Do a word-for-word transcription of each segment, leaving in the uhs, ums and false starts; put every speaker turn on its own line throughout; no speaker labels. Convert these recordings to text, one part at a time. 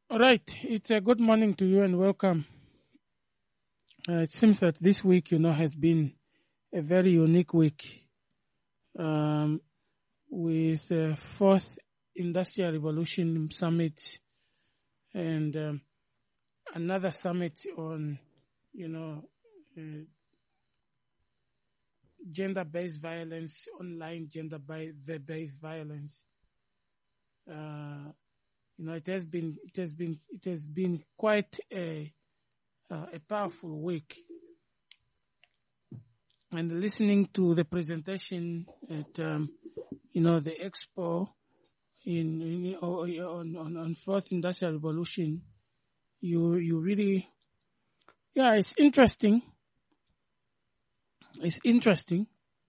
All right, it's a good morning to you and welcome. Uh, it seems that this week, you know, has been a very unique week um, with the fourth Industrial Revolution Summit and um, another summit on, you know, uh, gender-based violence, online gender-based violence. Uh, you know, it has been, it has been, it has been quite a uh, a powerful week. And listening to the presentation at, um, you know, the expo in, in on, on on fourth Industrial Revolution, you you really, yeah, it's interesting. It's interesting.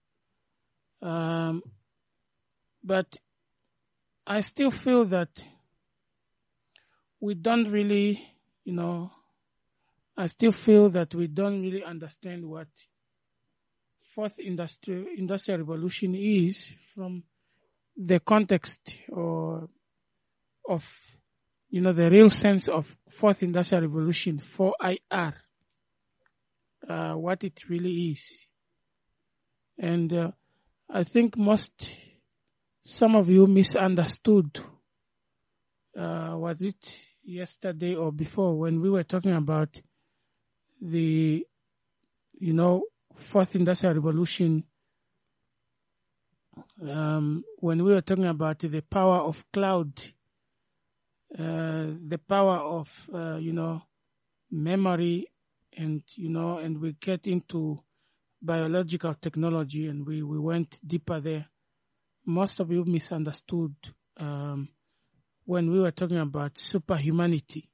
Um, but I still feel that we don't really, you know, I still feel that we don't really understand what fourth industrial industrial revolution is from the context or of, you know, the real sense of fourth industrial revolution, four I R, uh, what it really is. And uh, I think most, some of you misunderstood, uh, was it yesterday or before when we were talking about the, you know, fourth industrial revolution, um, when we were talking about the power of cloud, uh, the power of, uh, you know, memory, and, you know, and we get into biological technology and we, we went deeper there. Most of you misunderstood um, when we were talking about superhumanity.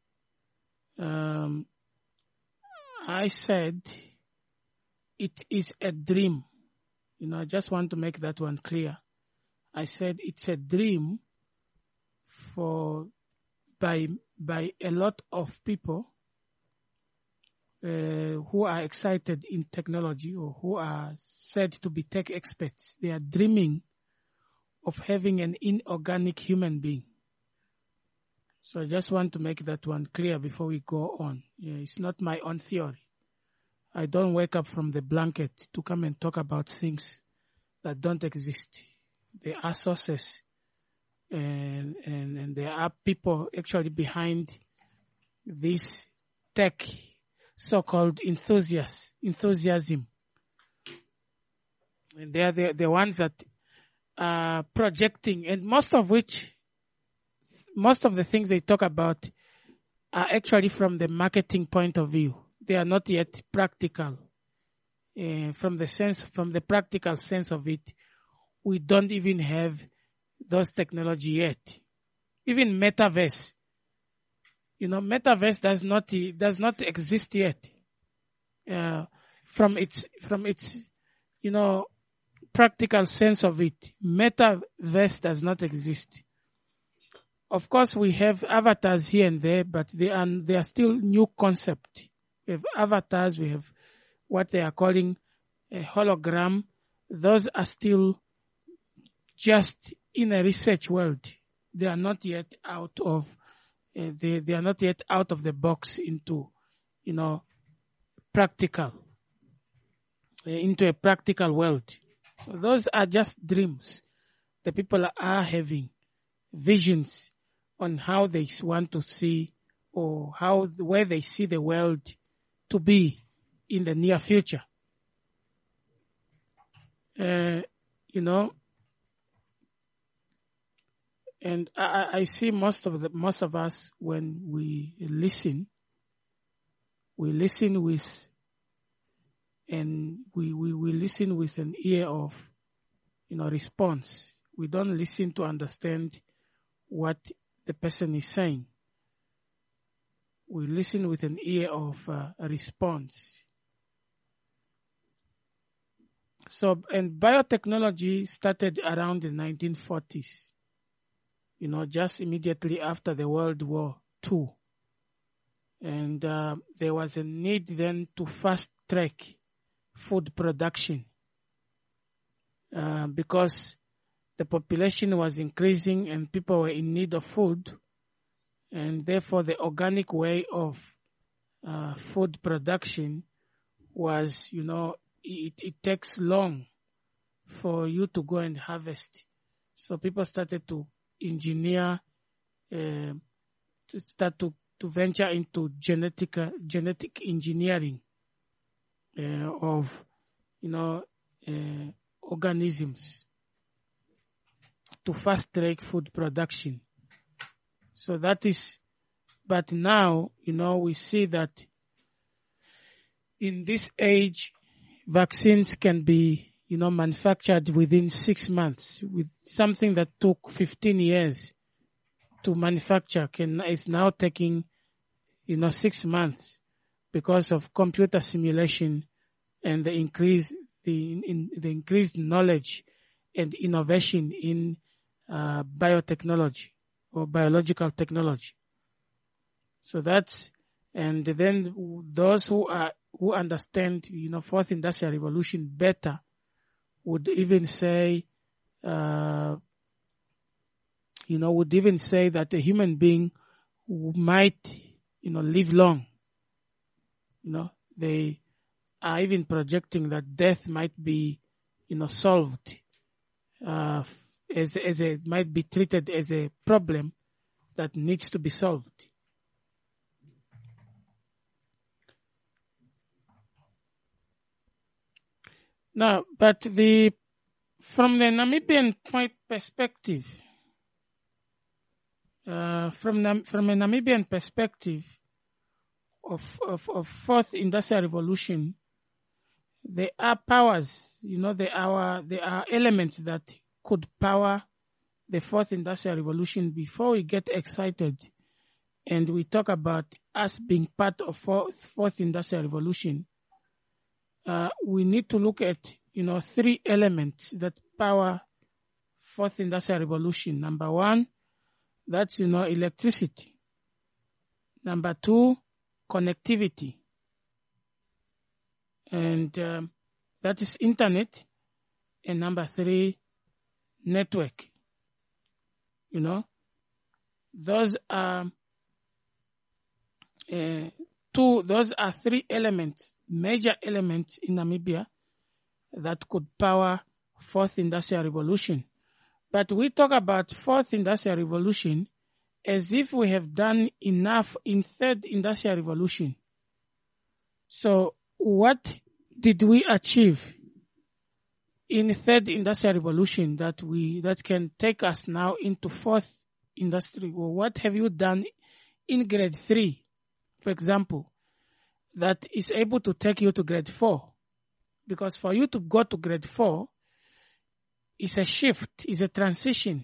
Um, I said it is a dream. You know, I just want to make that one clear. I said it's a dream for by by a lot of people uh, who are excited in technology or who are said to be tech experts. They are dreaming of having an inorganic human being. So I just want to make that one clear before we go on. Yeah, it's not my own theory. I don't wake up from the blanket to come and talk about things that don't exist. There are sources and, and, and there are people actually behind this tech so-called enthusiasts, enthusiasm. And they are the, the ones that are projecting, and most of which Most of the things they talk about are actually from the marketing point of view. They are not yet practical. Uh, from the sense, from the practical sense of it, we don't even have those technology yet. Even metaverse, you know, metaverse does not does not exist yet. Uh, from its from its, you know, practical sense of it, metaverse does not exist. Of course, we have avatars here and there, but they are, they are still new concept. We have avatars, we have what they are calling a hologram. Those are still just in a research world. They are not yet out of, uh, they, they are not yet out of the box into, you know, practical, uh, into a practical world. So those are just dreams. The people are having visions on how they want to see or how, where they see the world to be in the near future. Uh, you know, and I, I see most of the, most of us when we listen, we listen with, and we, we, we listen with an ear of, you know, response. We don't listen to understand what the person is saying. We listen with an ear of uh, a response. So, and biotechnology started around the nineteen forties, you know, just immediately after the World War Two. And uh, there was a need then to fast track food production uh, because the population was increasing and people were in need of food. and therefore the organic way of uh, food production was, you know, it, it takes long for you to go and harvest. So people started to engineer, uh, to start to, to venture into genetic uh, genetic engineering uh, of, you know, uh, organisms to fast track food production. So that is, but now, you know, we see that in this age, vaccines can be, you know, manufactured within six months with something that took fifteen years to manufacture can, is now taking, you know, six months because of computer simulation and the increase, the, in, the increased knowledge and innovation in uh, biotechnology or biological technology. So that's, and then those who are, who understand, you know, fourth industrial revolution better would even say, uh, you know, would even say that a human being might, you know, live long. You know, they are even projecting that death might be, you know, solved, uh, as, as a, might be treated as a problem that needs to be solved. Now, but the, from the Namibian point perspective, uh, from Nam, from a Namibian perspective of, of, of fourth industrial revolution, there are powers, you know, there are, there are elements that could power the fourth industrial revolution. Before we get excited and we talk about us being part of fourth, fourth industrial revolution, Uh, we need to look at, you know, three elements that power fourth industrial revolution. Number one, that's, you know, electricity. Number two, connectivity. And um, that is internet. And number three, network. You know, those are uh, two, those are three elements, major elements in Namibia that could power fourth industrial revolution. But we talk about fourth industrial revolution as if we have done enough in third industrial revolution. So what did we achieve in third industrial revolution that we, that can take us now into fourth industry? Well, what have you done in grade three, for example, that is able to take you to grade four? Because for you to go to grade four is a shift, is a transition.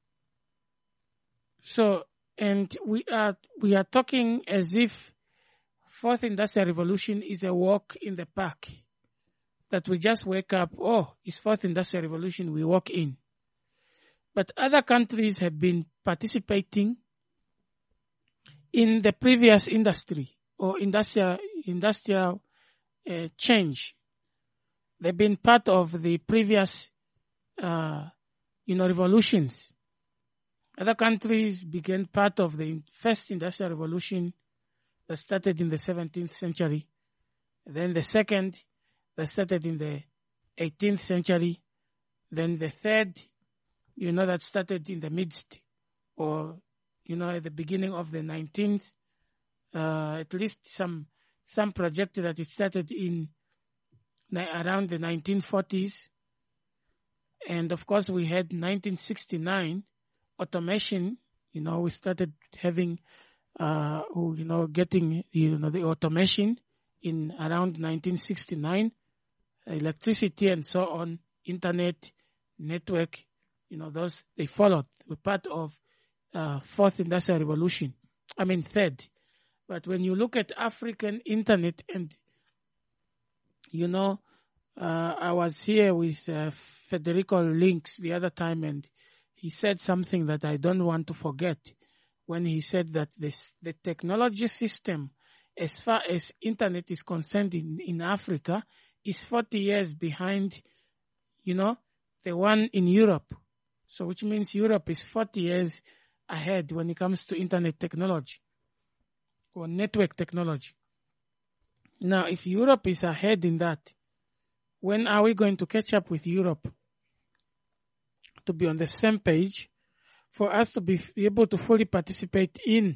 So, and we are, we are talking as if fourth industrial revolution is a walk in the park. That we just wake up, oh, it's fourth industrial revolution, we walk in. But other countries have been participating in the previous industry or industrial industrial uh, change. They've been part of the previous, uh, you know, revolutions. Other countries began part of the first industrial revolution that started in the seventeenth century. Then the second that started in the eighteenth century. Then the third, you know, that started in the midst or, you know, at the beginning of the nineteenth. Uh, at least some some project that it started in around the nineteen forties. And of course we had nineteen sixty-nine automation. You know, we started having, uh, you know, getting, you know, the automation in around nineteen sixty-nine, electricity and so on, internet, network, you know, those, they followed. We're part of uh, fourth industrial revolution. I mean, third. But when you look at African internet and, you know, uh, I was here with uh, Federico Links the other time and he said something that I don't want to forget when he said that this, the technology system as far as internet is concerned in, in Africa is forty years behind, you know, the one in Europe. So which means Europe is forty years ahead when it comes to internet technology or network technology. Now, if Europe is ahead in that, when are we going to catch up with Europe to be on the same page for us to be able to fully participate in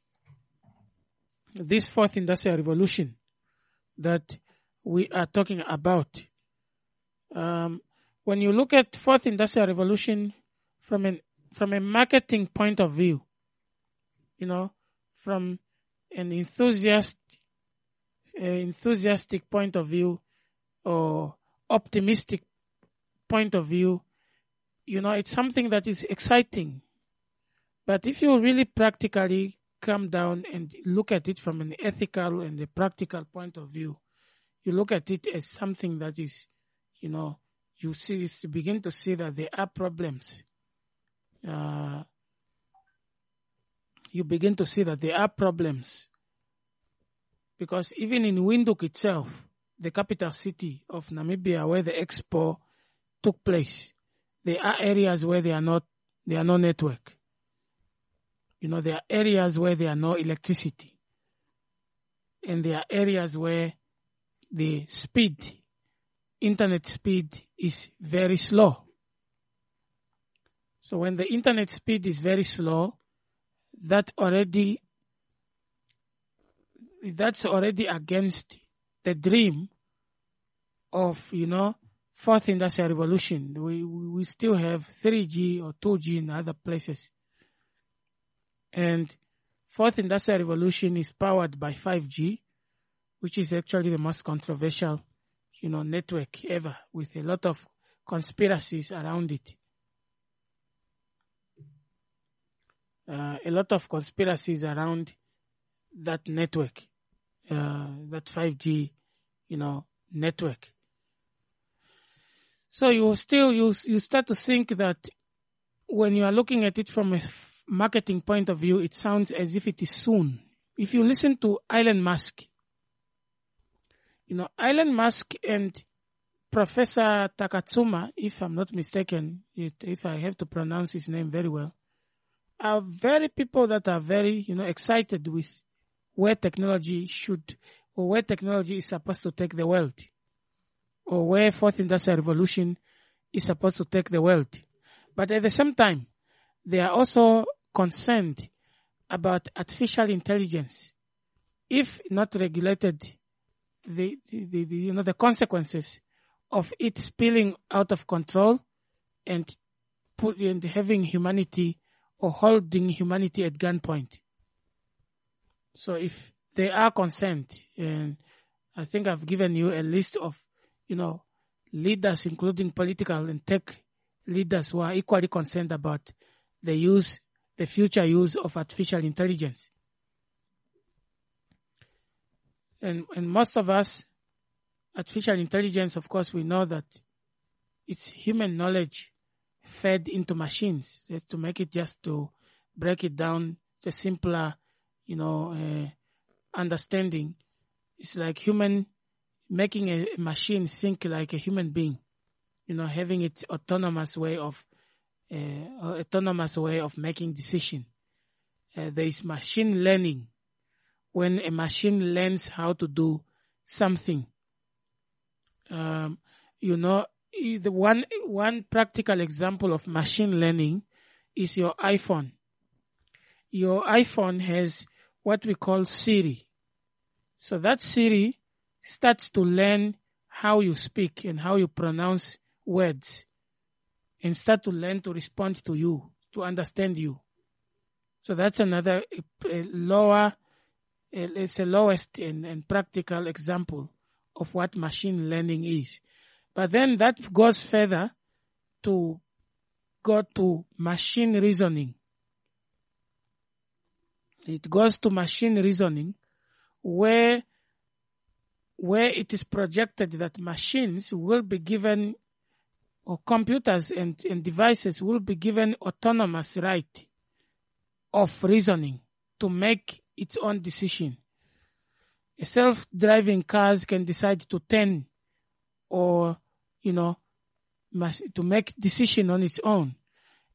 this fourth industrial revolution that we are talking about? Um, when you look at fourth industrial revolution from an from a marketing point of view, you know, from an enthusiast, uh, enthusiastic point of view or optimistic point of view, you know, it's something that is exciting. But if you really practically come down and look at it from an ethical and a practical point of view, you look at it as something that is, you know, you see, you begin to see that there are problems. Uh, you begin to see that there are problems. Because even in Windhoek itself, the capital city of Namibia where the expo took place, there are areas where there are not, there are no network. You know, there are areas where there are no electricity. And there are areas where the speed, internet speed is very slow. So when the internet speed is very slow, that already, that's already against the dream of, you know, fourth industrial revolution. We, we still have three G or two G in other places. And fourth industrial revolution is powered by five G, which is actually the most controversial, you know, network ever, with a lot of conspiracies around it. Uh, a lot of conspiracies around that network, uh, that five G, you know, network. So you still, you, you start to think that when you are looking at it from a marketing point of view, it sounds as if it is soon. If you listen to Elon Musk, you know, Elon Musk and Professor Takatsuma, if I'm not mistaken, if I have to pronounce his name very well, are very people that are very, you know, excited with where technology should, or where technology is supposed to take the world, or where fourth industrial revolution is supposed to take the world. But at the same time, they are also concerned about artificial intelligence. If not regulated, the, the, the, the you know, the consequences of it spilling out of control and put and having humanity or holding humanity at gunpoint. So if they are concerned, and I think I've given you a list of, you know, leaders, including political and tech leaders, who are equally concerned about the use, the future use of artificial intelligence. And, and most of us, artificial intelligence, of course, we know that it's human knowledge fed into machines. To make it, just to break it down to simpler, you know, uh, understanding. It's like human, making a machine think like a human being, you know, having its autonomous way of, uh, autonomous way of making decision. Uh, there is machine learning. When a machine learns how to do something, um, you know, the one one practical example of machine learning is your iPhone. Your iPhone has what we call Siri. So that Siri starts to learn how you speak and how you pronounce words, and start to learn to respond to you, to understand you. So that's another a lower, it's a lowest and, and practical example of what machine learning is. But then that goes further to go to machine reasoning. It goes to machine reasoning where where it is projected that machines will be given, or computers and, and devices will be given autonomous right of reasoning to make its own decision. A self-driving cars can decide to turn or, you know, to make decision on its own.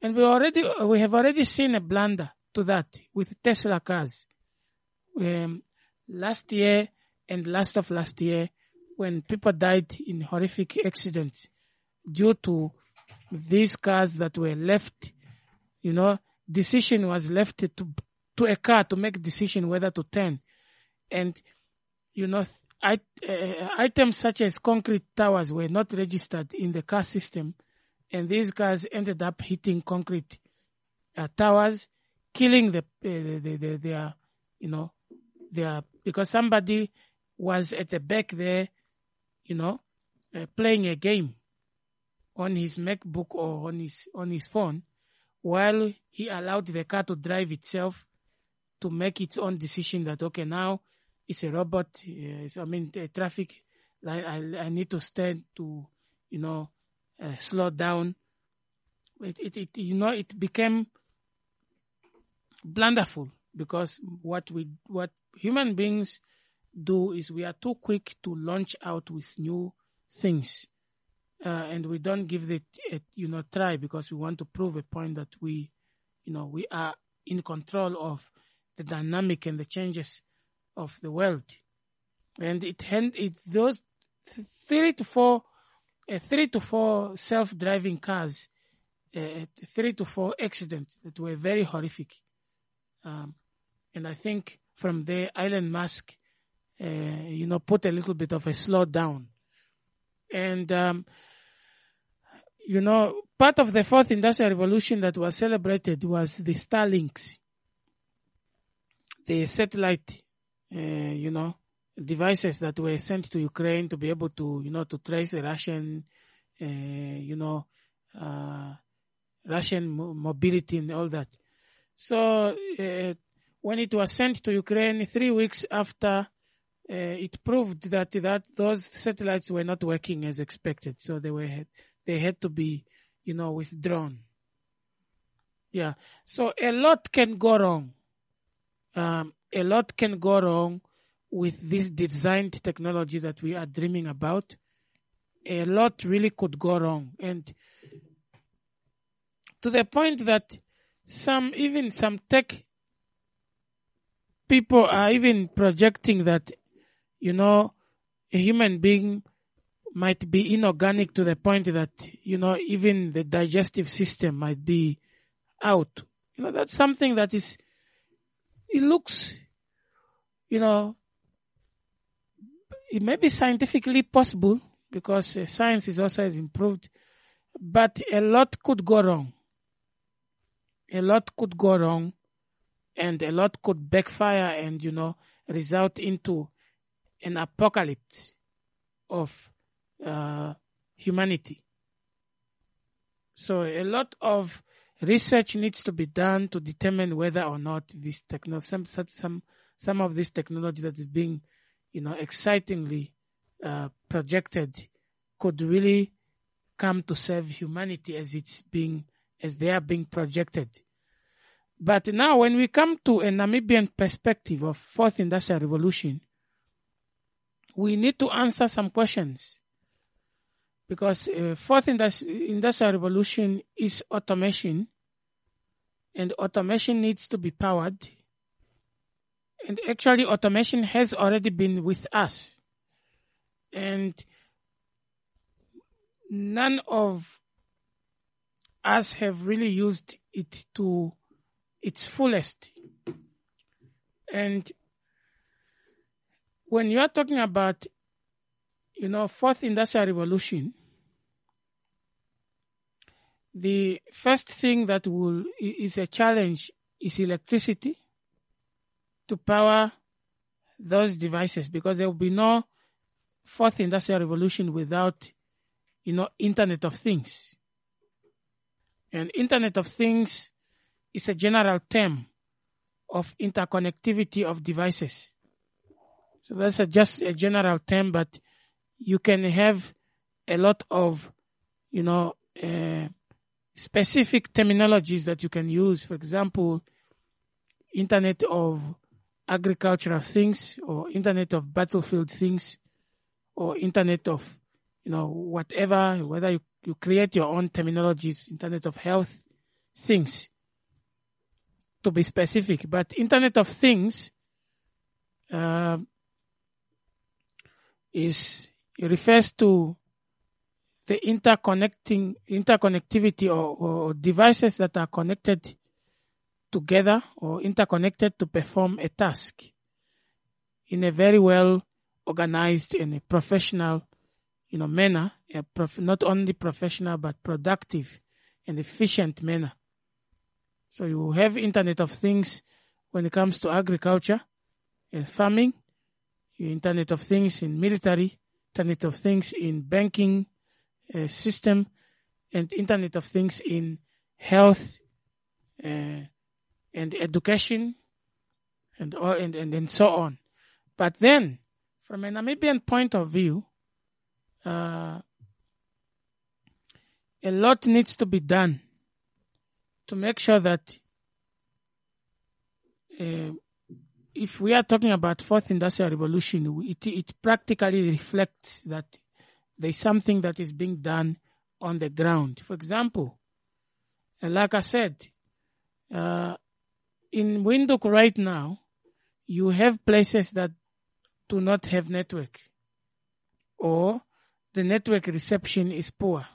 And we already, we have already seen a blunder to that with Tesla cars. Um, last year and last of last year, when people died in horrific accidents due to these cars that were left, you know, decision was left to to a car to make decision whether to turn. And, you know, I, uh, items such as concrete towers were not registered in the car system. And these cars ended up hitting concrete uh, towers, killing the, uh, the, the, their, you know, their, because somebody was at the back there, you know, uh, playing a game on his MacBook or on his, on his phone, while he allowed the car to drive itself to make its own decision that, okay, now it's a robot, uh, I mean, the traffic, I, I, I need to stand to, you know, uh, slow down. It, it, it, you know, it became blunderful because what we, what human beings do is we are too quick to launch out with new things. Uh, and we don't give it, a, you know, try because we want to prove a point that we, you know, we are in control of the dynamic and the changes of the world. And it, it those three to four, uh, three to four self-driving cars, uh, three to four accidents that were very horrific. Um, and I think from there, Elon Musk, uh, you know, put a little bit of a slowdown. And, um, you know, part of the fourth industrial revolution that was celebrated was the Starlinks, the satellite, uh, you know, devices that were sent to Ukraine to be able to, you know, to trace the Russian, uh, you know, uh, Russian mo- mobility and all that. So uh, when it was sent to Ukraine, three weeks after, uh, it proved that that those satellites were not working as expected. So they were they had to be, you know, withdrawn. Yeah. So a lot can go wrong. Um, a lot can go wrong with this designed technology that we are dreaming about. A lot really could go wrong. And to the point that some, even some tech people are even projecting that, you know, a human being might be inorganic to the point that, you know, even the digestive system might be out. You know, that's something that is, it looks, you know, it may be scientifically possible because uh, science is also has improved, but a lot could go wrong. A lot could go wrong and a lot could backfire and, you know, result into an apocalypse of uh, humanity. So a lot of research needs to be done to determine whether or not this technology, some, some, some of this technology that is being, you know, excitingly uh, projected could really come to serve humanity as it's being, as they are being projected. But now when we come to a Namibian perspective of fourth industrial revolution, we need to answer some questions. Because uh, fourth industri- industrial revolution is automation, and automation needs to be powered. And actually automation has already been with us. And none of us have really used it to its fullest. And when you are talking about, you know, fourth industrial revolution, the first thing that will is a challenge is electricity to power those devices, because there will be no fourth industrial revolution without, you know, Internet of Things. And Internet of Things is a general term of interconnectivity of devices. So that's a, just a general term, but you can have a lot of, you know, uh, specific terminologies that you can use. For example, Internet of Agricultural Things, or Internet of Battlefield Things, or Internet of, you know, whatever, whether you, you create your own terminologies, Internet of Health, things, to be specific. But Internet of Things uh, is it refers to the interconnecting interconnectivity or, or devices that are connected together or interconnected to perform a task in a very well organized and a professional, you know, manner, a prof- not only professional but productive and efficient manner. So you have Internet of Things when it comes to agriculture and farming, Internet of Things in military, Internet of Things in banking uh, system, and Internet of Things in health uh, and education, and, all, and and and so on. But then, from a Namibian point of view, uh, a lot needs to be done to make sure that uh, if we are talking about fourth industrial revolution, it, it practically reflects that there is something that is being done on the ground. For example, uh, like I said, uh, in Windhoek right now, you have places that do not have network, or the network reception is poor,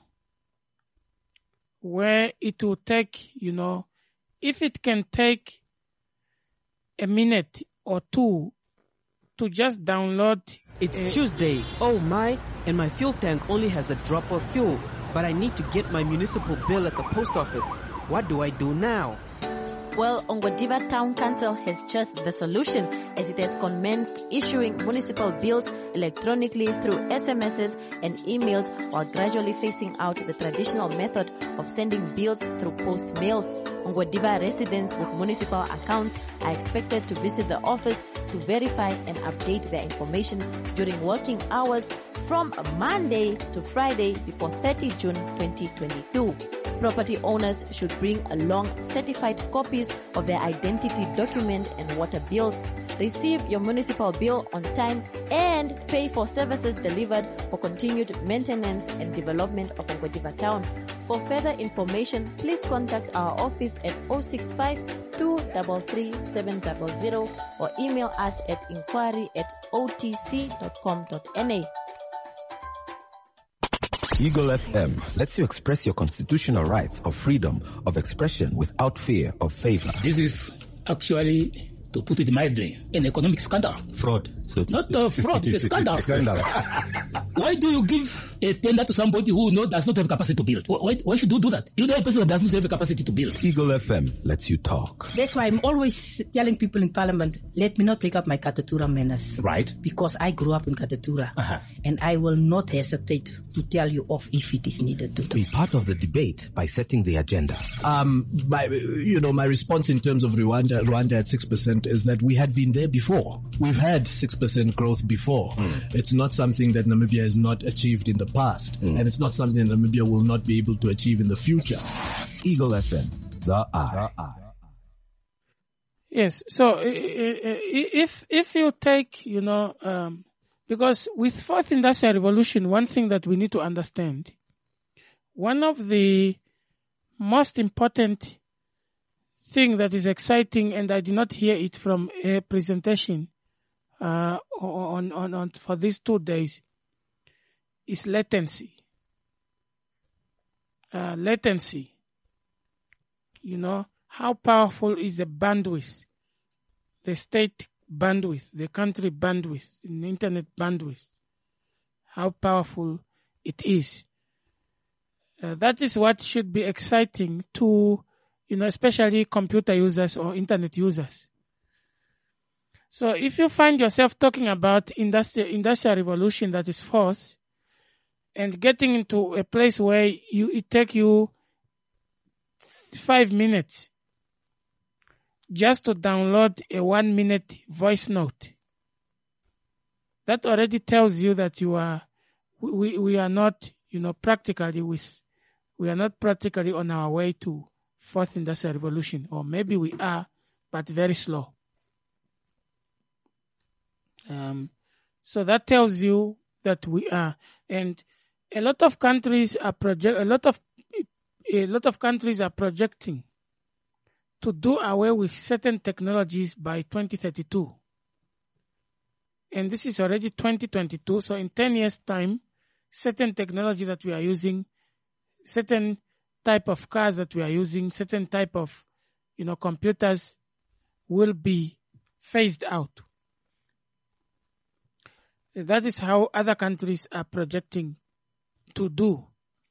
where it will take, you know, if it can take a minute or two to just download.
It's
a,
Tuesday, oh my, and my fuel tank only has a drop of fuel, but I need to get my municipal bill at the post office. What do I do now?
Well, Ongwediva Town Council has just the solution, as it has commenced issuing municipal bills electronically through S M Ses and emails, while gradually phasing out the traditional method of sending bills through post mails. Ongwediva residents with municipal accounts are expected to visit the office to verify and update their information during working hours from Monday to Friday before thirtieth June twenty twenty-two. Property owners should bring along certified copies of their identity document and water bills. Receive your municipal bill on time and pay for services delivered for continued maintenance and development of Ongwediva Town. For further information, please contact our office at zero six five, two three three, seven zero zero or email us at inquiry at o t c dot com dot n a.
Eagle F M lets you express your constitutional rights of freedom of expression without fear of favor.
This is actually, to put it mildly, an economic scandal.
Fraud. So
Not a fraud, it's a scandal.
Scandal.
Why do you give a tender to somebody who know, does not have capacity to build? Why, why should you do that? You know a person that does not have a capacity to build.
Eagle F M lets you talk.
That's why I'm always telling people in Parliament, let me not take up my Katatura manners.
Right.
Because I grew up in Katatura.
Uh-huh.
And I will not hesitate to tell you off if it is needed to do.
Be part of the debate by setting the agenda.
Um, my, you know, my response in terms of Rwanda, Rwanda at six percent is that we had been there before. We've had six percent growth before. Mm. It's not something that Namibia has not achieved in the past. Mm. And it's not something Namibia will not be able to achieve in the future.
Eagle F M, the eye.
Yes. So if if you take, you know, um, because with fourth industrial revolution, one thing that we need to understand, one of the most important thing that is exciting, and I did not hear it from a presentation uh, on, on on for these two days, is latency. Uh, latency. You know, how powerful is the bandwidth, the state bandwidth, the country bandwidth, the internet bandwidth, how powerful it is. Uh, that is what should be exciting to, you know, especially computer users or internet users. So if you find yourself talking about industrial, industrial revolution that is fourth, and getting into a place where you, it take you five minutes just to download a one minute voice note, that already tells you that you are, we, we are not, you know, practically with, we are not practically on our way to fourth industrial revolution, or maybe we are, but very slow. Um, so that tells you that we are, and a lot of countries are project, a lot of, a lot of countries are projecting to do away with certain technologies by twenty thirty-two. And this is already twenty twenty-two, so in ten years' time, certain technology that we are using, certain type of cars that we are using, certain type of, you know, computers will be phased out. That is how other countries are projecting to do.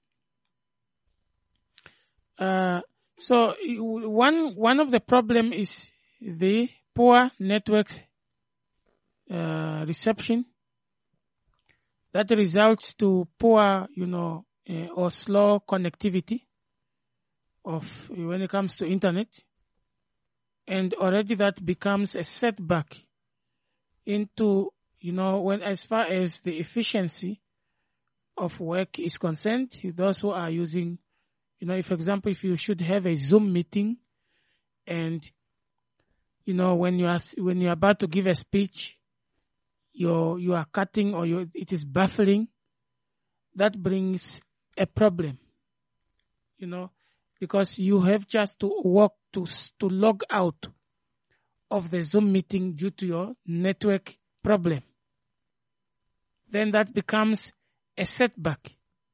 Uh, so one one of the problem is the poor network uh, reception that results to poor, you know, uh, or slow connectivity of when it comes to internet, and already that becomes a setback into, you know, when as far as the efficiency of work is concerned. Those who are using, you know, if, for example, if you should have a Zoom meeting, and you know, when you are when you are about to give a speech, you you are cutting or you it is baffling. That brings a problem, you know, because you have just to walk to to log out of the Zoom meeting due to your network problem. Then that becomes a setback.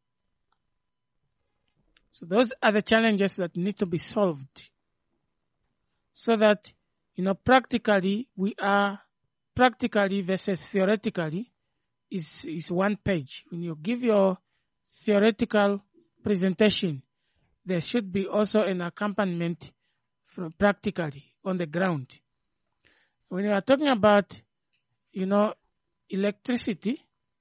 So those are the challenges that need to be solved, so that, you know, practically we are practically versus theoretically is is one page. When you give your theoretical presentation, there should be also an accompaniment from practically on the ground. When you are talking about, you know, electricity,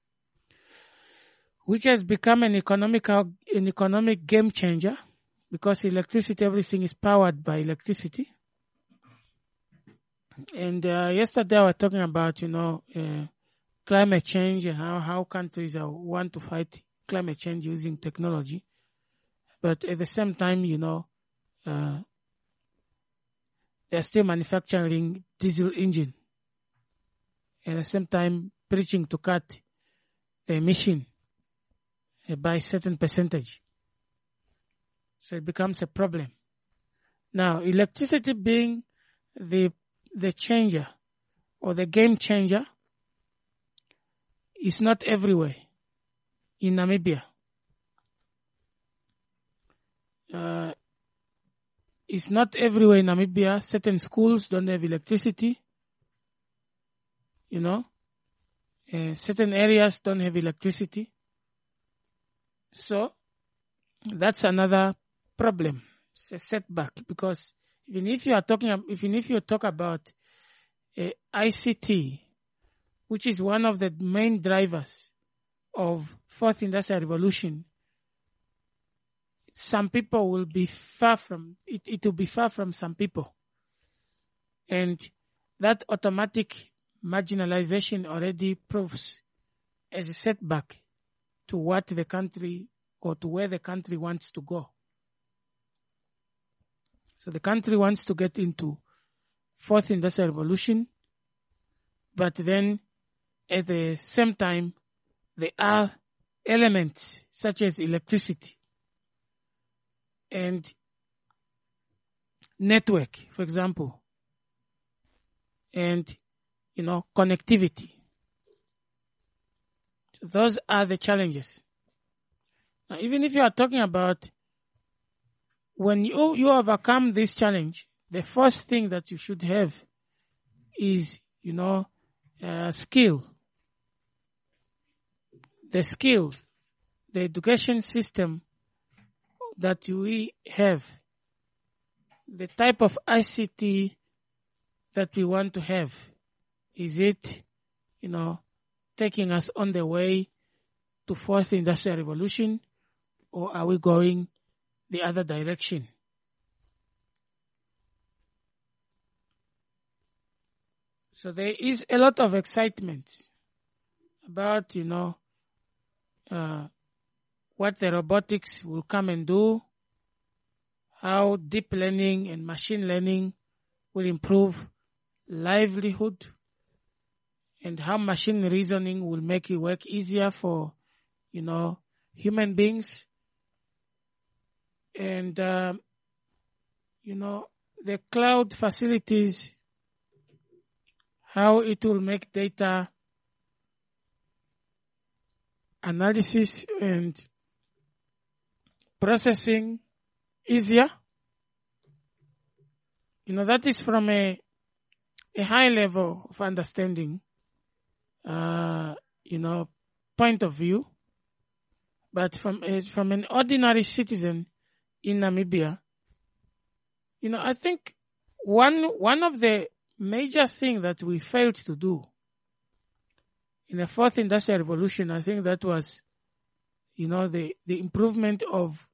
which has become an economical, an economic game changer, because electricity, everything is powered by electricity. And uh, yesterday I was talking about, you know, uh, climate change and how, how countries are, want to fight climate change using technology. But at the same time, you know, uh, they're still manufacturing diesel engine. And at the same time, preaching to cut the emission by a certain percentage. So it becomes a problem. Now, electricity being the the changer or the game changer is not everywhere in Namibia. Uh, it's not everywhere in Namibia. Certain schools don't have electricity. You know, uh, certain areas don't have electricity. So that's another problem. It's a setback, because even if you are talking, even if you talk about uh, I C T, which is one of the main drivers of fourth industrial revolution, some people will be far from it. It will be far from some people, and that automatic marginalization already proves as a setback to what the country or to where the country wants to go. So the country wants to get into fourth industrial revolution, but then at the same time, there are elements such as electricity and network, for example, and, you know, connectivity. So those are the challenges. Now, even if you are talking about when you, you overcome this challenge, the first thing that you should have is, you know, uh, skill. The skill, the education system that we have, the type of I C T that we want to have, is it, you know, taking us on the way to fourth industrial revolution, or are we going the other direction? So there is a lot of excitement about, you know, uh, what the robotics will come and do, how deep learning and machine learning will improve livelihood, and how machine reasoning will make it work easier for, you know, human beings. And, uh, you know, the cloud facilities, how it will make data analysis and processing easier. You know, that is from a, a high level of understanding, uh, you know, point of view. But from a, from an ordinary citizen in Namibia, you know, I think one one of the major things that we failed to do in the fourth industrial revolution, I think that was, you know, the, the improvement of,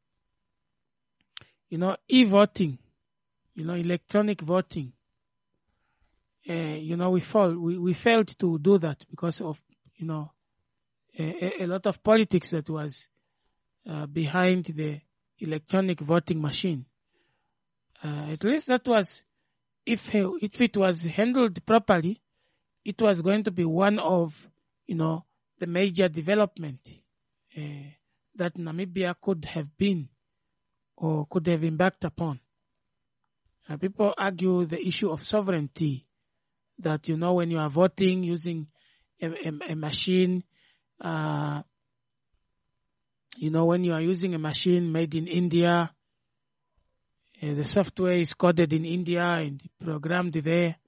you know, e-voting, you know, electronic voting. Uh, you know, we fall, we, we failed to do that because of, you know, a, a lot of politics that was uh, behind the electronic voting machine. Uh, at least that was, if if it was handled properly, it was going to be one of, you know, the major development uh, that Namibia could have been or could have embarked upon. Uh, people argue the issue of sovereignty, that, you know, when you are voting using a, a, a machine, uh, you know, when you are using a machine made in India, uh, the software is coded in India and programmed there.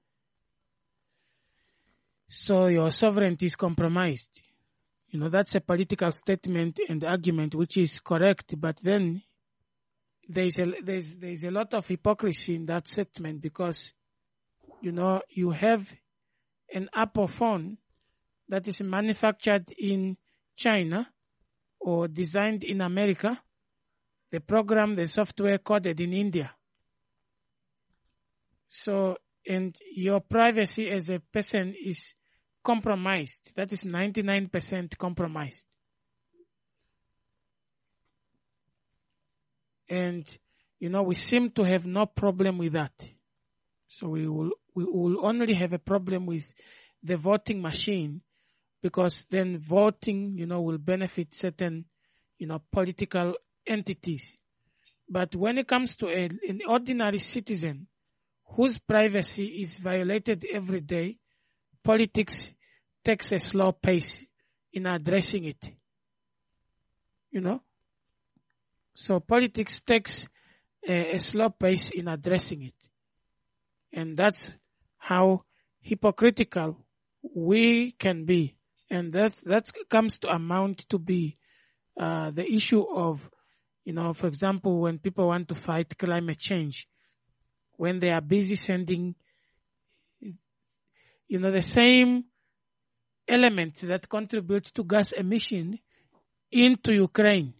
So your sovereignty is compromised. You know, that's a political statement and argument which is correct, but then there's a, there's, there's a lot of hypocrisy in that statement because, you know, you have an Apple phone that is manufactured in China or designed in America, the program, the software coded in India. So, and your privacy as a person is compromised. That is ninety-nine percent compromised. And, you know, we seem to have no problem with that. So we will, we will only have a problem with the voting machine because then voting, you know, will benefit certain, you know, political entities. But when it comes to a, an ordinary citizen whose privacy is violated every day, politics takes a slow pace in addressing it. You know? So politics takes a, a slow pace in addressing it. And that's how hypocritical we can be. And that that comes to amount to be uh, the issue of, you know, for example, when people want to fight climate change, when they are busy sending, you know, the same elements that contribute to gas emission into Ukraine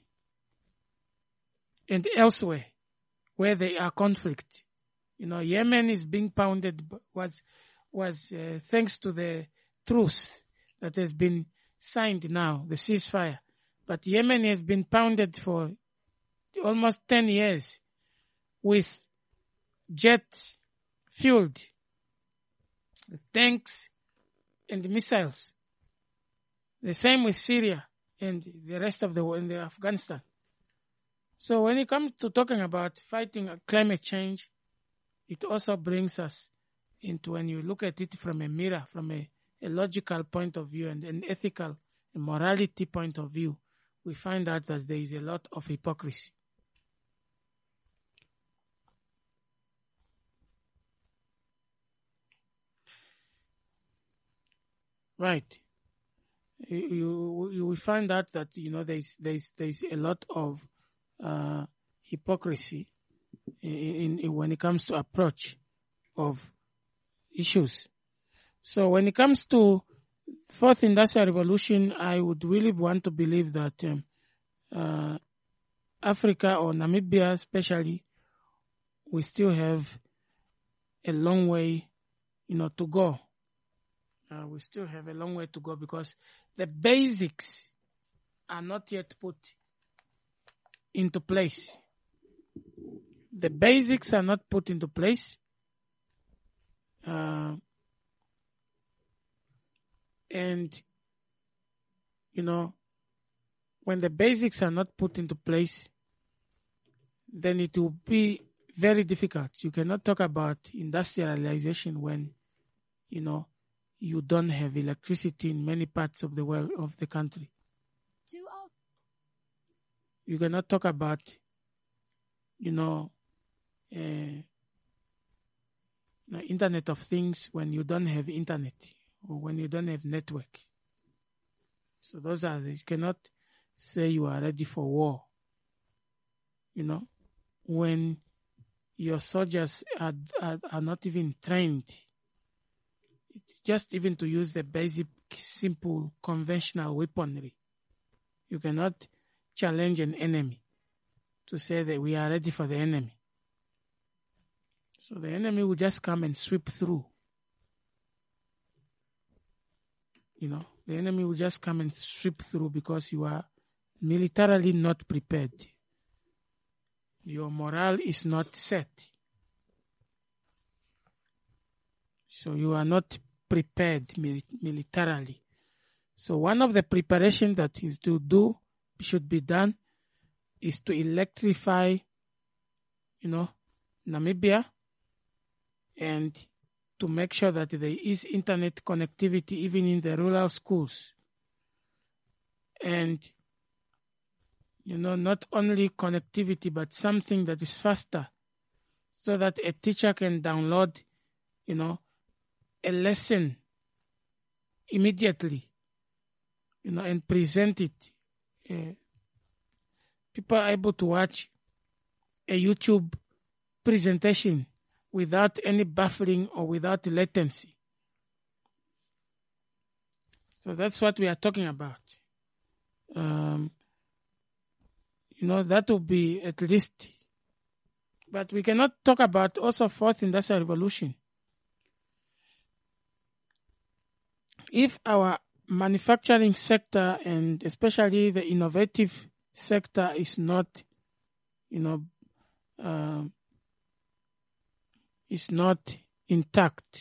and elsewhere where there are conflict. You know, Yemen is being pounded, was, was uh, thanks to the truce that has been signed now, the ceasefire. But Yemen has been pounded for almost ten years with jet fueled tanks and missiles. The same with Syria and the rest of the world, in the Afghanistan. So when it comes to talking about fighting climate change, it also brings us into, when you look at it from a mirror, from a, a logical point of view and an ethical and morality point of view, we find out that there is a lot of hypocrisy. Right. You, you, you will find out that, you know, there's, there's, there's a lot of, uh, hypocrisy in, in, when it comes to approach of issues. So when it comes to fourth industrial revolution, I would really want to believe that, um, uh, Africa or Namibia especially, we still have a long way, you know, to go. Uh, we still have a long way to go because the basics are not yet put into place. The basics are not put into place. Uh, and, you know, when the basics are not put into place, then it will be very difficult. You cannot talk about industrialization when, you know, you don't have electricity in many parts of the world, of the country. You cannot talk about, you know, uh, the Internet of Things when you don't have internet or when you don't have network. So those are the, you cannot say you are ready for war, you know, when your soldiers are, are, are not even trained. It's just even to use the basic, simple, conventional weaponry. You cannot challenge an enemy to say that we are ready for the enemy. So the enemy will just come and sweep through. You know, the enemy will just come and sweep through because you are militarily not prepared. Your morale is not set. So you are not prepared mil- militarily. So one of the preparations that is to do, should be done, is to electrify, you know, Namibia, and to make sure that there is internet connectivity even in the rural schools. And, you know, not only connectivity, but something that is faster, so that a teacher can download, you know, a lesson immediately, you know, and present it. Uh, people are able to watch a YouTube presentation without any buffering or without latency. So that's what we are talking about. Um, you know, that will be at least. But we cannot talk about also fourth industrial revolution if our manufacturing sector and especially the innovative sector is not, you know, uh, is not intact.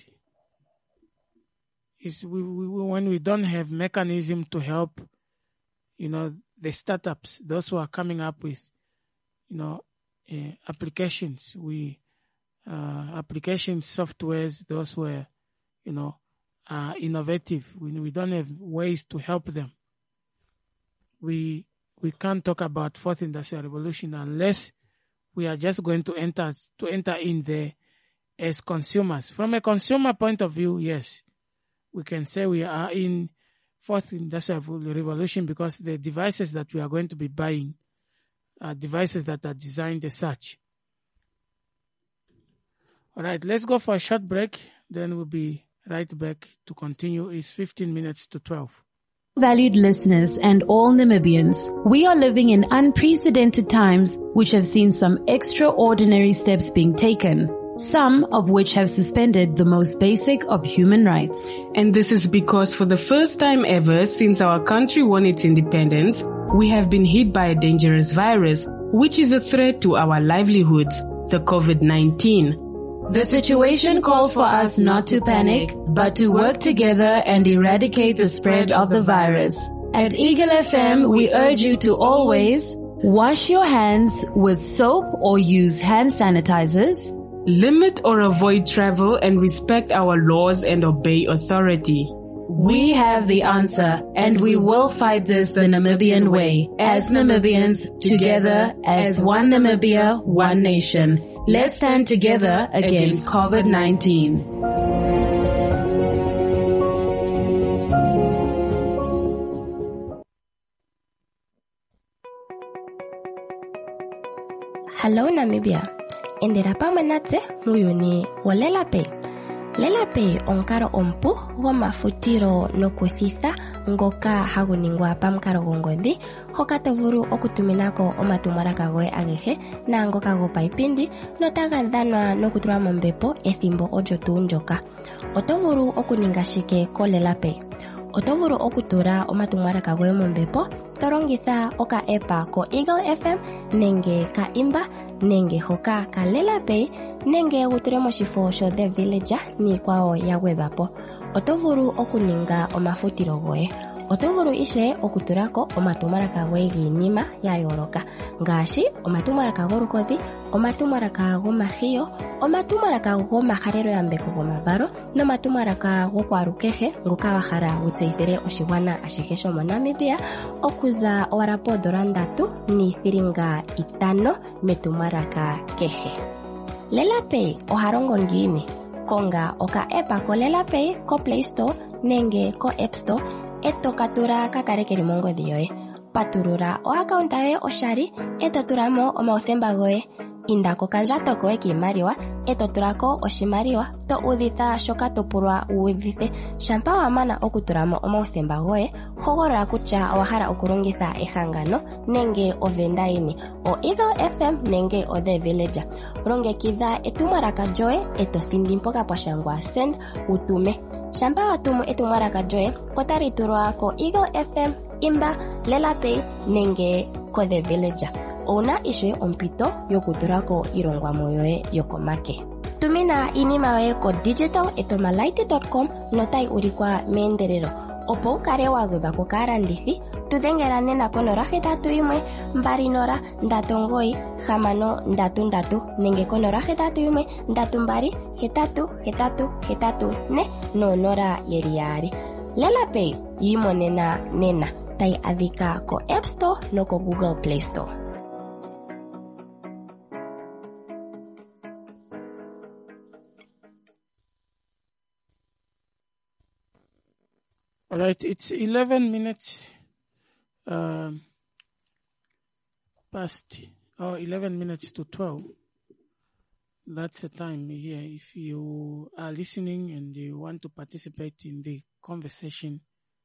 Is we, we, when we don't have mechanism to help, you know, the startups, those who are coming up with, you know, uh, applications, we uh, application softwares, those who are, you know, are innovative. We we don't have ways to help them. We we can't talk about fourth industrial revolution unless we are just going to enter to enter in there as consumers. From a consumer point of view, yes, we can say we are in fourth industrial revolution because the devices that we are going to be buying are devices that are designed as such. All right, let's go for a short break. Then we'll be right back to continue. It's fifteen minutes to twelve.
Valued listeners and all Namibians, we are living in unprecedented times which have seen some extraordinary steps being taken, some of which have suspended the most basic of human rights.
And this is because for the first time ever since our country won its independence, we have been hit by a dangerous virus, which is a threat to our livelihoods, the COVID nineteen.
The situation calls for us not to panic, but to work together and eradicate the spread of the virus. At Eagle F M, we urge you to always wash your hands with soap or use hand sanitizers,
limit or avoid travel, and respect our laws and obey authority.
We have the answer, and we will fight this the Namibian way. As Namibians, together as one Namibia, one nation. Let's stand together against COVID nineteen.
Hello Namibia. Endera pamanatse muyuni wa LelaPay. LelaPay onkalo ompu gomafutilo nokuthitha ngoka hagu ningwa pamukalo gongodhi hoka to vulu okutuminako omatumwalaka goye agehe naangoka gopaipindi notaga dhanwa nokutulwa mombepo ethimbo olyo tuu ndyoka. Oto vulu okuninga shike ko LelaPay. Oto vulu okutula omatumwalaka goye mombepo to longitha oka epa ko Eagle F M nenge ka Imba nenge hoka ka LelaPay nenge wutule moshifo sho The Villager niikwawo ya gwedhwapo. Oto vulu okuninga omafutilo goye. oto vulu ishe okutulako omatumwalaka goye giinima ya yooloka ngaashi omatumwalaka goluhodhi, omatumwalaka gomahiyo, omatumwalaka gomahalelo yambeko gomavalo nomatumwalaka gokwaalukehe ngoka wa hala wutseyithile oshigwana ashihe shomo Namibia okuza owala poondola ndatu niithilinga itano metumwalaka kehe. LelaPay ohalongo ngiini? Konga oka epa ko LelaPay ko Play Store nenge ko App Store eto katula kakale keli mongodhi yoye. Patulula o account yoye oshali eto tulamo omauthemba goye. Inda kokandjato koye kiimaliwa eto tulako oshimaliwa to udhitha shoka to pulwa uudhithe. Shampa wa mana okutulamo omauthemba goye, hogolola kutya owa hala okulongitha ehangano nenge ovenda yini, o Eagle F M nenge o The Villager. Longekidha etumwalaka lyoye eto thindi mpoka pwa shangwa send utume. Shampa wa tumu etumwalaka lyoye otali tulwa ko Eagle F M, Imba, LelaPay nenge ko The Villager. Una ishe ompito yokutulako ilongwamo yoye yokomake. Tumina inima yoye ko digital etomalaiti dot com notai ulikwa meendelelo. Opo ukale wagudha ko kaalandithi, tudhengela nena ko nola hetatu yimwe mbali nola ndatu omugoyi hamano ndatu ndatu nenge ko nola hetatu yimwe ndatu mbali hetatu hetatu hetatu ne nonola yeli yaali. LelaPay yiimonena nena, tai adhika ko App Store no ko Google Play Store.
All right, it's eleven minutes um, past, or eleven minutes to twelve. That's the time here. If you are listening and you want to participate in the conversation,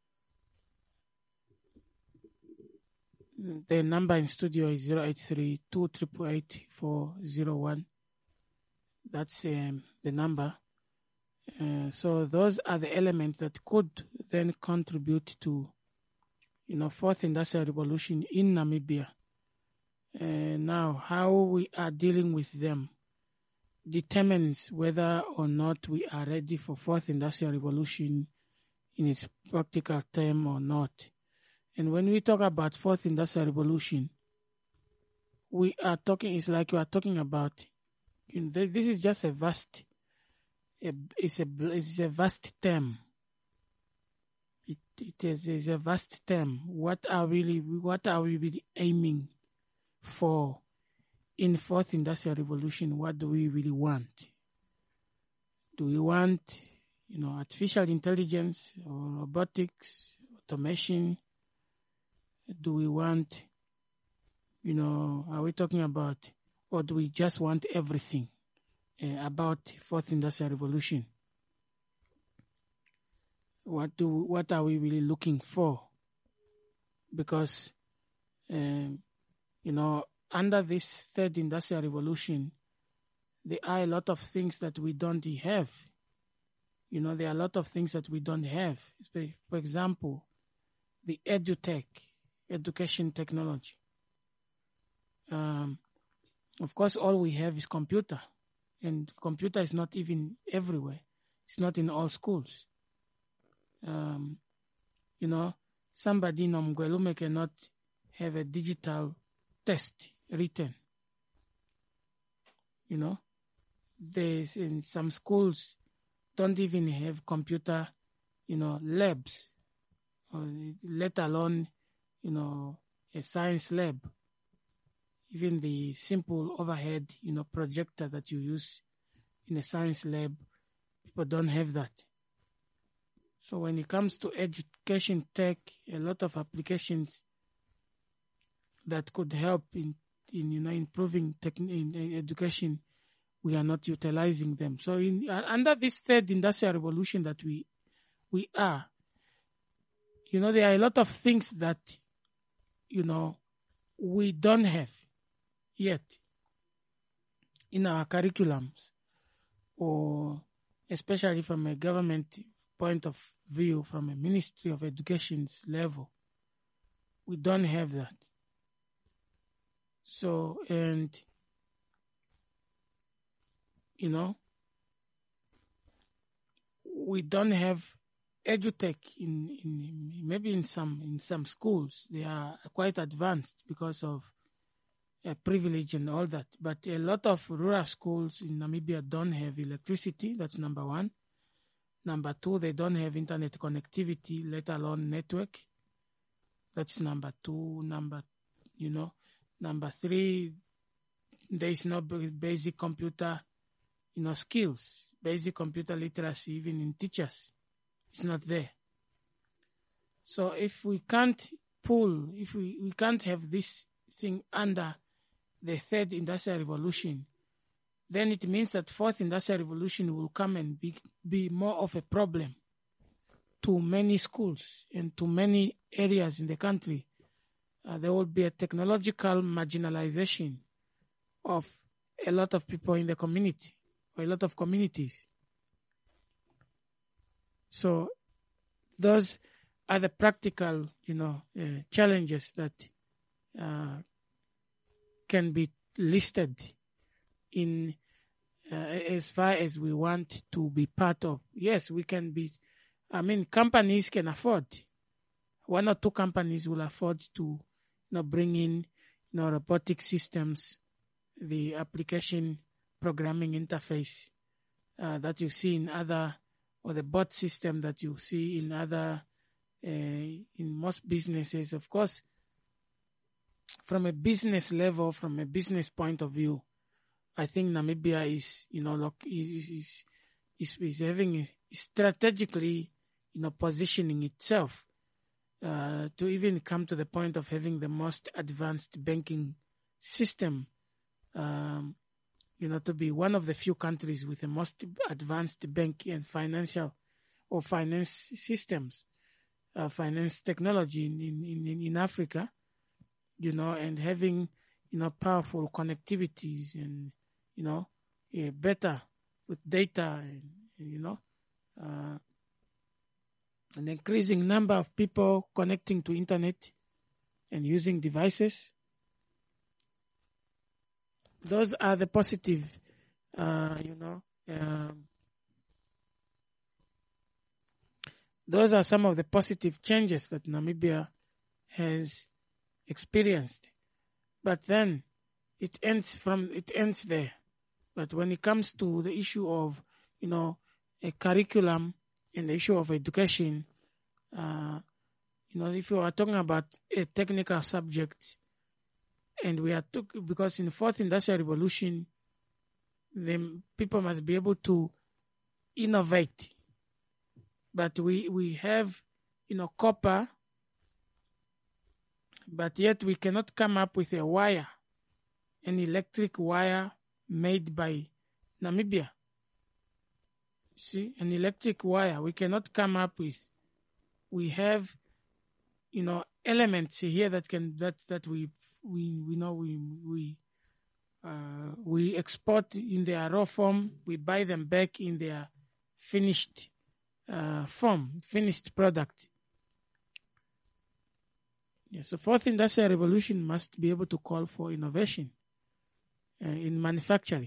the number in studio is zero eight three two eight eight eight four zero one. That's um, the number. Uh, so those are the elements that could then contribute to, you know, fourth industrial revolution in Namibia. Uh, now, how we are dealing with them determines whether or not we are ready for fourth industrial revolution in its practical term or not. And when we talk about fourth industrial revolution, we are talking, it's like we are talking about, you know, this is just a vast It's a it's a vast term. It it is, is a vast term. What are really what are we really aiming for in fourth industrial revolution? What do we really want? Do we want, you know, artificial intelligence or robotics, automation? Do we want, you know, are we talking about, or do we just want everything? Uh, about fourth industrial revolution. What do what are we really looking for? Because um, you know, under this third industrial revolution, there are a lot of things that we don't have. You know, there are a lot of things that we don't have. For example, the edutech, education technology. Um, of course, all we have is computer. And computer is not even everywhere. It's not in all schools. Um, you know, somebody in Mgwelume cannot have a digital test written. You know, there's in some schools don't even have computer, you know, labs, or let alone, you know, a science lab. Even the simple overhead, you know, projector that you use in a science lab, people don't have that. So when it comes to education tech, a lot of applications that could help in, in you know, improving tech, in, in education, we are not utilizing them. So in, uh, under this third industrial revolution that we we are, you know, there are a lot of things that, you know, we don't have yet in our curriculums, or especially from a government point of view, from a Ministry of Education's level. We don't have that. So, and, you know, we don't have edutech in, in maybe in some in some schools they are quite advanced because of uh, privilege and all that. But a lot of rural schools in Namibia don't have electricity. That's number one. Number two, they don't have internet connectivity, let alone network. That's number two. Number, you know, number three, there is no basic computer, you know, skills, basic computer literacy, even in teachers. It's not there. So if we can't pull, if we, we can't have this thing under the third industrial revolution, then it means that fourth industrial revolution will come and be, be more of a problem to many schools and to many areas in the country. Uh, there will be a technological marginalization of a lot of people in the community, or a lot of communities. So those are the practical, you know, uh, challenges that uh, can be listed in uh, as far as we want to be part of. Yes, we can be, I mean, companies can afford. One or two companies will afford to, you know, bring in, you know, robotic systems, the application programming interface uh, that you see in other, or the bot system that you see in other, uh, in most businesses. Of course, from a business level, from a business point of view, I think Namibia is, you know, look, is, is, is, is having a, strategically, you know, positioning itself uh, to even come to the point of having the most advanced banking system. Um, you know, to be one of the few countries with the most advanced bank and financial or finance systems, uh, finance technology in, in, in, in Africa, you know, and having, you know, powerful connectivities and, you know, uh, better with data, and, you know, uh, an increasing number of people connecting to internet and using devices. Those are the positive, uh, you know, um, those are some of the positive changes that Namibia has experienced. But then it ends from, it ends there. But when it comes to the issue of, you know, a curriculum and the issue of education, uh, you know, if you are talking about a technical subject, and we are took because in the fourth industrial revolution, the people must be able to innovate. But we we have, you know, copper, but yet we cannot come up with a wire, an electric wire made by Namibia. See, an electric wire we cannot come up with. We have, you know, elements here that can that that we we we know we we uh, we export in their raw form. We buy them back in their finished uh, form, finished product. Yeah, so fourth industrial revolution must be able to call for innovation uh, in manufacturing.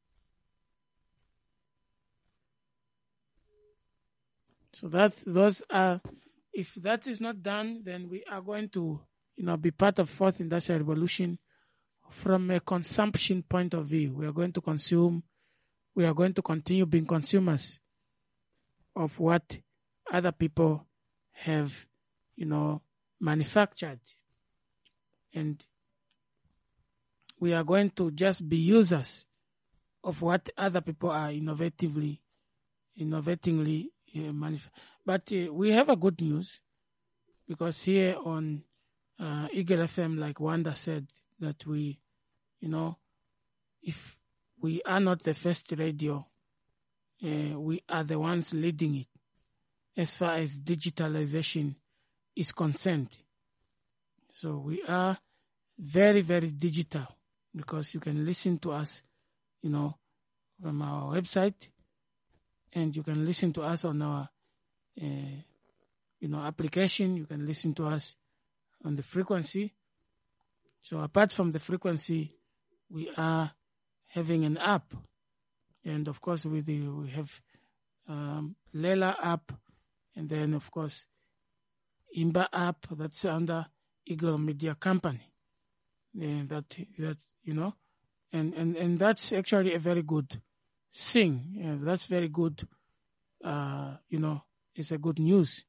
So that's those are. If that is not done, then we are going to, you know, be part of fourth industrial revolution from a consumption point of view. We are going to consume, we are going to continue being consumers of what other people have, you know, manufactured. And we are going to just be users of what other people are innovatively, innovatingly uh, manufactured. But uh, we have a good news, because here on uh, Eagle F M, like Wanda said, that we, you know, if we are not the first radio, uh, we are the ones leading it as far as digitalization is concerned. So we are very, very digital, because you can listen to us, you know, from our website, and you can listen to us on our Uh, you know, application. You can listen to us on the frequency. So apart from the frequency, we are having an app, and of course, with the, we have um, Lela app And then, of course, Imba app, that's under Eagle Media Company. And that, that you know, and, and, and that's actually a very good thing. Yeah, that's very good, uh, you know, it's a good news.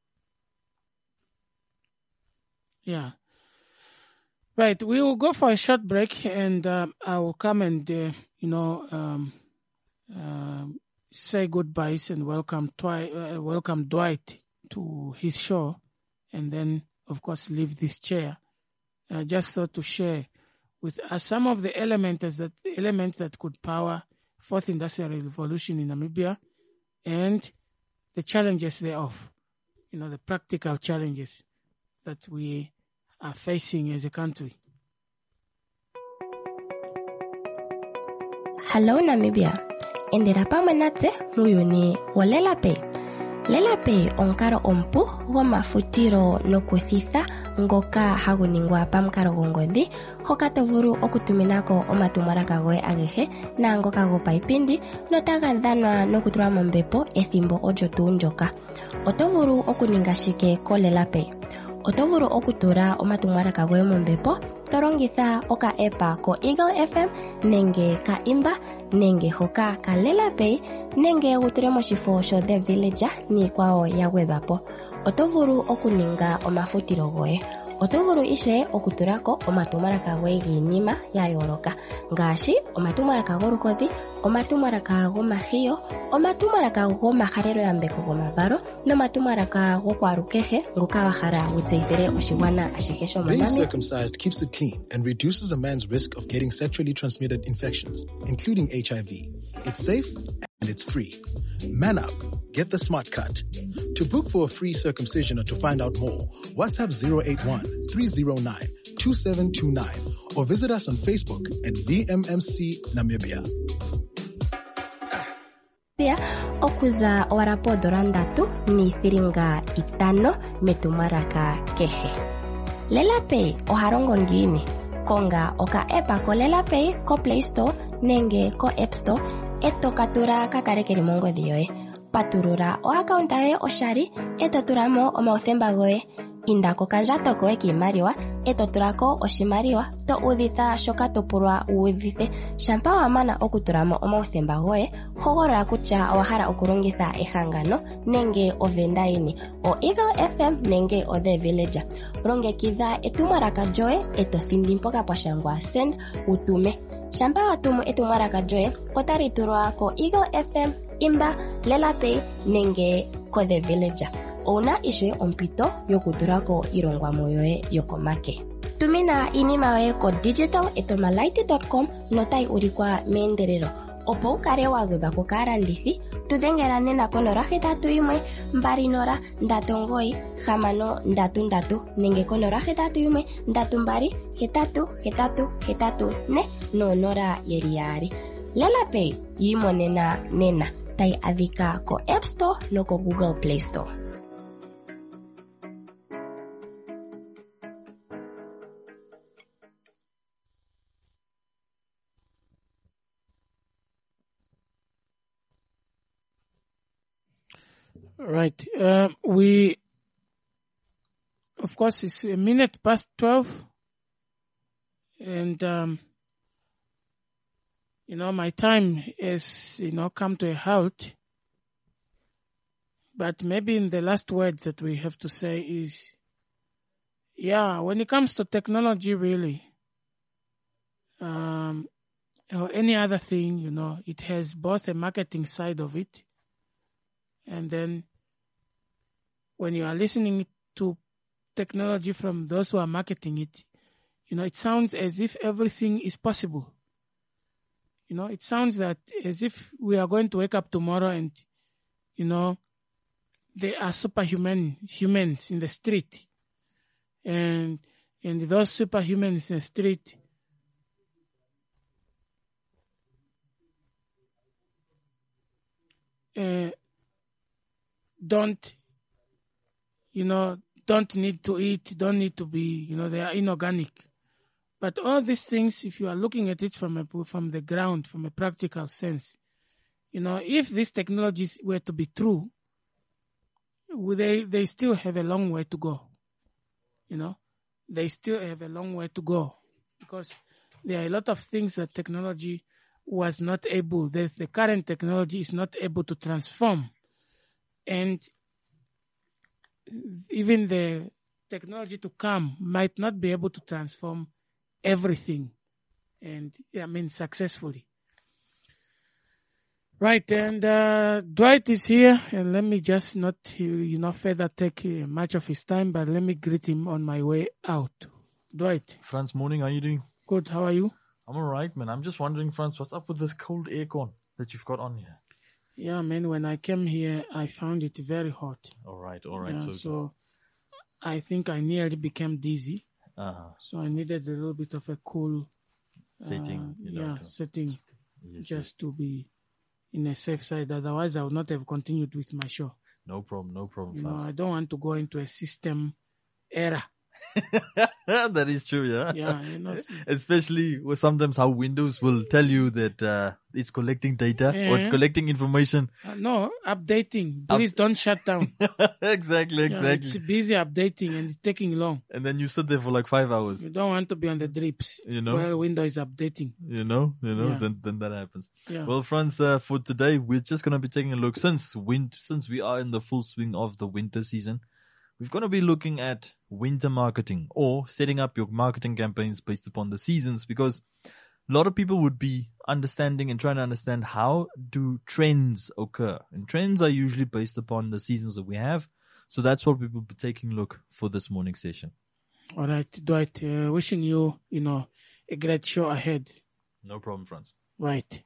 Yeah. Right, we will go for a short break, and um, I will come and, uh, you know, um, uh, say goodbyes and welcome Twi- uh, welcome Dwight to his show, and then, of course, leave this chair. Uh, just so to share with us some of the elements that elements that could power fourth industrial revolution in Namibia, and the challenges thereof. You know, the practical challenges that we are facing as a country.
Hello Namibia. Endera pamanatse muyuni wa Lelape. Lelape onkaro ompu wa mafutiro no kuthitha ngoka haguningwa pamukalo gongodhi hoka tovulu okutuminako omatumwalaka goye agehe naangoka gopaipindi notaga dhanwa nokutulwa mombepo ethimbo olyo tuu ndyoka. Otovulu okuninga shike ko Lelape. Otovulu okutula omatumwalaka goye mombepo tolongitha oka epa ko Eagle F M nenge ka Imba nenge hoka ka Lelape nenge utule moshifo sho The Villager niikwawo ya gwedhwapo. Otovulu okuninga omafutiro goye. Otovulu ishe okutulako omatumwalaka goye giinima ya yooloka ngaashi omatumwalaka goluhodhi, omatumwalaka gomahiyo, omatumwalaka gomahalelo yambeko gomavalo nomatumwalaka gokwalukehe ngoka wahala wutseyithile oshigwana ashihe
Being
shomonamibia.
circumcised keeps it clean and reduces a man's risk of getting sexually transmitted infections, including H I V. It's safe and it's free. Man up. Get the smart cut. To book for a free circumcision or to find out more, WhatsApp zero eight one, three zero nine, two seven two nine or visit us on Facebook at B M M C Namibia.
Pia okuza owarapo dola ndatu niithilinga itano metumwalaka kehe. Lelape ohalongo ngiini? Konga oka epa ko Lelape ko Play Store nenge ko App Store eto katula kakale keli mongodhi yoye. Patulula o account yoye oshali eto tulamo omauthemba goye. Inda kokandjato koye kiimaliwa eto tulako oshimaliwa to udhitha shoka topulwa uudhithe. Shampa wamana okutulamo omauthemba goye, hogolola kutya owahala okulongitha ehangano nenge ovenda yini, o Eagle F M nenge o The Villager. Longekidha etumwalaka lyoye eto thindi mpoka pwashangwa send utume. Shampa watumu etumwalaka lyoye otali tulwa ko Eagle F M, Imba, Lelape nenge ko The Villager. Una ishe ompito yokutulako ilongwamo yoye yokomake. Tumina inima yoye ko digital etomalaiti dot com notai ulikwa meendelelo. Opo ukale wagudha ko kaalandithi, tudhengela nena ko nola hetatu yimwe mbali nola ndatu omugoyi hamano ndatu ndatu nenge ko nola hetatu yimwe ndatu mbali hetatu hetatu hetatu ne nonola yeli yaali. Lelape yiimonena nena tai adhika ko App Store no ko Google Play Store.
Right. Uh, we, of course, it's a minute past twelve. And, um, you know, my time has, you know, come to a halt. But maybe in the last words that we have to say is, yeah, when it comes to technology, really, um, or any other thing, you know, it has both a marketing side of it. And then when you are listening to technology from those who are marketing it, you know, it sounds as if everything is possible. You know, it sounds that as if we are going to wake up tomorrow and, you know, there are superhuman humans in the street. And, and those superhumans in the street uh, don't, you know, don't need to eat, don't need to be, you know, they are inorganic. But all these things, if you are looking at it from a, from the ground, from a practical sense, you know, if these technologies were to be true, they they still have a long way to go. You know, they still have a long way to go because there are a lot of things that technology was not able, that the current technology is not able to transform. And even the technology to come might not be able to transform everything. And I mean, successfully. Right, and uh, Dwight is here, and let me just not, you know, further take uh, much of his time, but let me greet him on my way out. Dwight.
Franz, morning, how are you doing?
Good, how are you?
I'm alright, man. I'm just wondering, Franz, what's up with this cold aircon that you've got on here?
Yeah, man, when I came here, I found it very hot.
Alright, alright.
Yeah,
so,
so I think I nearly became dizzy.
Uh-huh.
So I needed a little bit of a cool
setting.
Uh,
you know,
yeah,
to...
setting
yes,
just
yes.
to be in a safe side. Otherwise, I would not have continued with my show.
No problem, no problem.
You know,
Franz.
I don't want to go into a system error.
That is true, yeah.
Yeah, you know,
especially with sometimes how Windows will tell you that uh, it's collecting data
yeah.
or collecting information.
Uh, no, updating. Please Up- don't shut down.
exactly, exactly.
Yeah, it's busy updating and it's taking long.
And then you sit there for like five hours.
You don't want to be on the drips.
You know,
while Windows is updating.
You know, you know,
yeah.
then then that happens.
Yeah.
Well, Franz, uh, for today we're just gonna be taking a look since wind since we are in the full swing of the winter season. We're going to be looking at winter marketing or setting up your marketing campaigns based upon the seasons, because a lot of people would be understanding and trying to understand how do trends occur. And trends are usually based upon the seasons that we have. So that's what we will be taking a look for this morning session.
All right, Dwight, uh, wishing you, you know, a great show ahead.
No problem, Franz.
Right.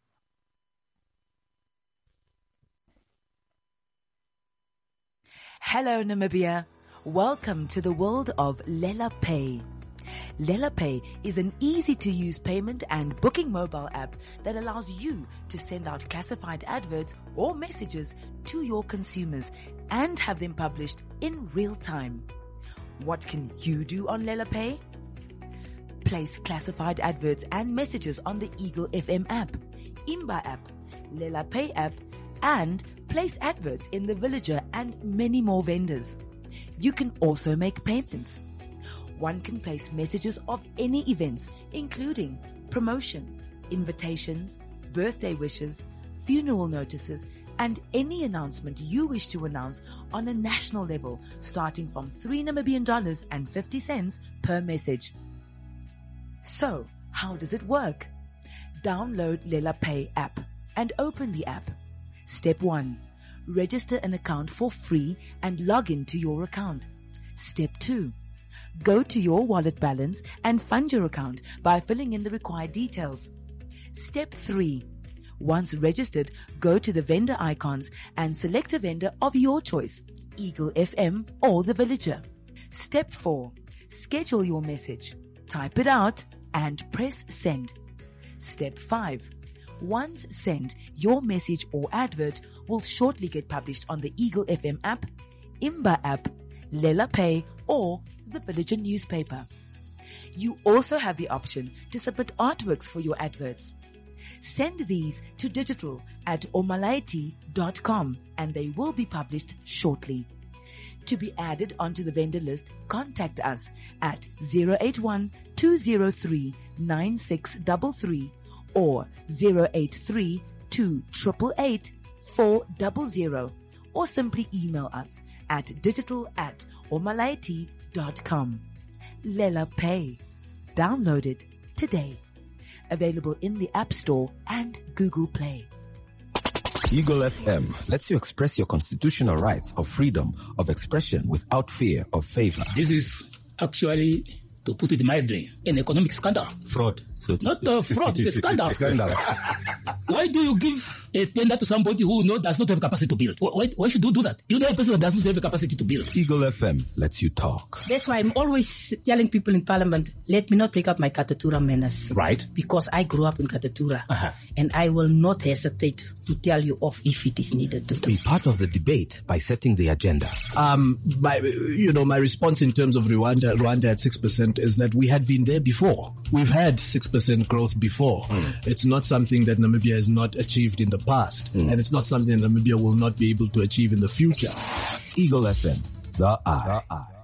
Hello, Namibia. Welcome to the world of Lela Pay. Lela Pay is an easy-to-use payment and booking mobile app that allows you to send out classified adverts or messages to your consumers and have them published in real time. What can you do on Lela Pay? Place classified adverts and messages on the Eagle F M app, Imba app, Lela Pay app, and place adverts in the Villager and many more vendors. You can also make payments. One can place messages of any events, including promotion, invitations, birthday wishes, funeral notices, and any announcement you wish to announce on a national level, starting from three Namibian dollars and fifty cents per message. So, how does it work? Download Lela Pay app and open the app. Step one. Register an account for free and log in to your account. Step two. Go to your wallet balance and fund your account by filling in the required details. Step three. Once registered, go to the vendor icons and select a vendor of your choice, Eagle F M or the Villager. Step four. Schedule your message. Type it out and press send. Step five. Once sent, your message or advert will shortly get published on the Eagle F M app, Imba app, Lela Pay, or the Villager newspaper. You also have the option to submit artworks for your adverts. Send these to digital at omalaiti dot com and they will be published shortly. To be added onto the vendor list, contact us at zero eight one, two zero three, nine six three three or zero eight three, two eight eight, eight four zero zero or simply email us at digital at omalaiti dot com. Lela Pay. Download it today. Available in the App Store and Google Play.
Eagle F M lets you express your constitutional rights of freedom of expression without fear of favor.
This is actually, to put it mildly, an economic scandal.
Fraud. So
Not a fraud, it's a scandal.
Scandal.
Why do you give a tender to somebody who no, does not have capacity to build? Why, why should you do that? You know a person that does not have the capacity to build.
Eagle F M lets you talk.
That's why I'm always telling people in Parliament, let me not take up my Katatura manners.
Right.
Because I grew up in Katatura.
Uh-huh.
And I will not hesitate to tell you off if it is needed to do.
Be part of the debate by setting the agenda.
Um, my, you know, my response in terms of Rwanda, Rwanda at six percent is that we had been there before. We've had six percent growth before. Mm. It's not something that Namibia has not achieved in the past. Mm. And it's not something that Namibia will not be able to achieve in the future.
Eagle F M, the eye. The eye.